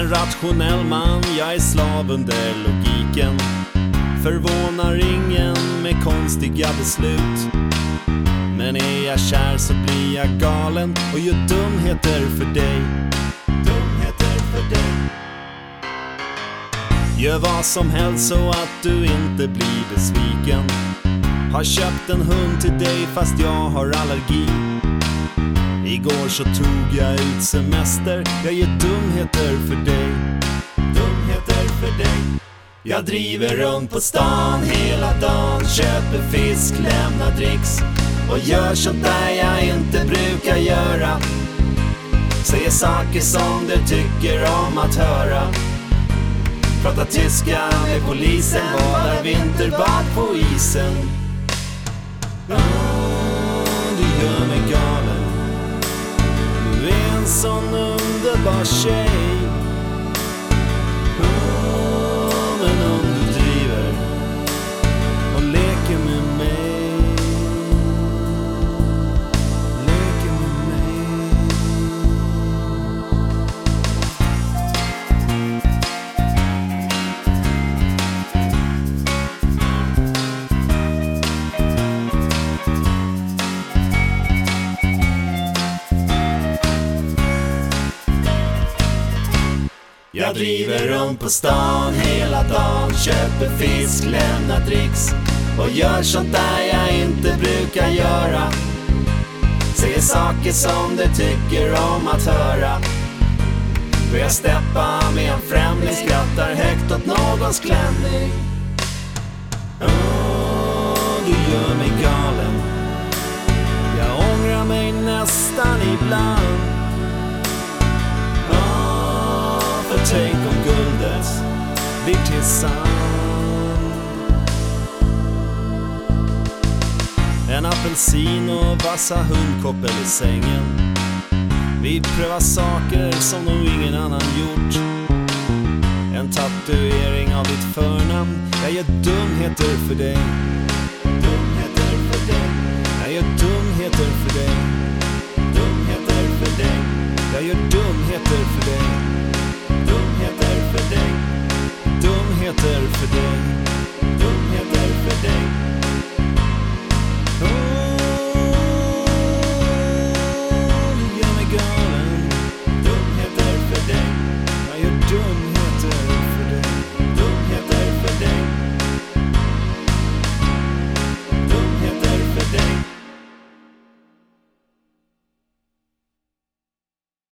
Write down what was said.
En rationell man, jag är slav under logiken. Förvånar ingen med konstiga beslut. Men är jag kär så blir jag galen och gör dumheter för dig. Dumheter för dig. Gör vad som helst så att du inte blir besviken. Har köpt en hund till dig fast jag har allergi. Igår så tog jag ut semester. Jag gör dumheter för dig. Dumheter för dig. Jag driver runt på stan hela dagen. Köper fisk, lämnar dricks och gör sånt där jag inte brukar göra. Säger saker som du tycker om att höra. Pratar tyska med polisen. Badar vinterbad på isen. Du gör mig galen. Du är en sån underbar tjej. Men om du driver och leker med mig, leker med mig. Jag driver runt på stan hela dagen. Köper fisk, lämnar dricks och gör sånt där jag inte brukar göra. Säger saker som du tycker om att höra. Börjar steppa med en främling. Skrattar högt åt någons klänning. Du gör mig galen. Jag ångrar mig nästan ibland. Tänk om guldet blir till sand. En apelsin och vassa hundkoppel i sängen. Vi prövar saker som nog ingen annan gjort. En tatuering av ditt förnamn. Jag gör dumheter för dig. Dumheter för dig. Jag gör dumheter för dig. Dumheter för dig. Jag gör dumheter för dig.